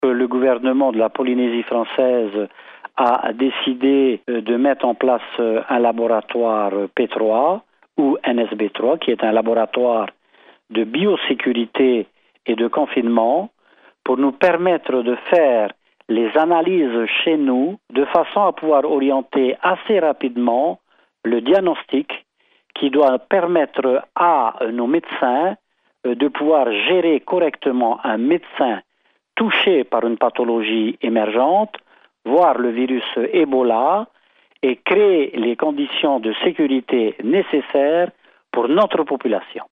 Le gouvernement de la Polynésie française a décidé de mettre en place un laboratoire P3 ou NSB3, qui est un laboratoire de biosécurité et de confinement, pour nous permettre de faire les analyses chez nous de façon à pouvoir orienter assez rapidement le diagnostic qui doit permettre à nos médecins de pouvoir gérer correctement un médecin touché par une pathologie émergente, voir le virus Ebola et créer les conditions de sécurité nécessaires pour notre population.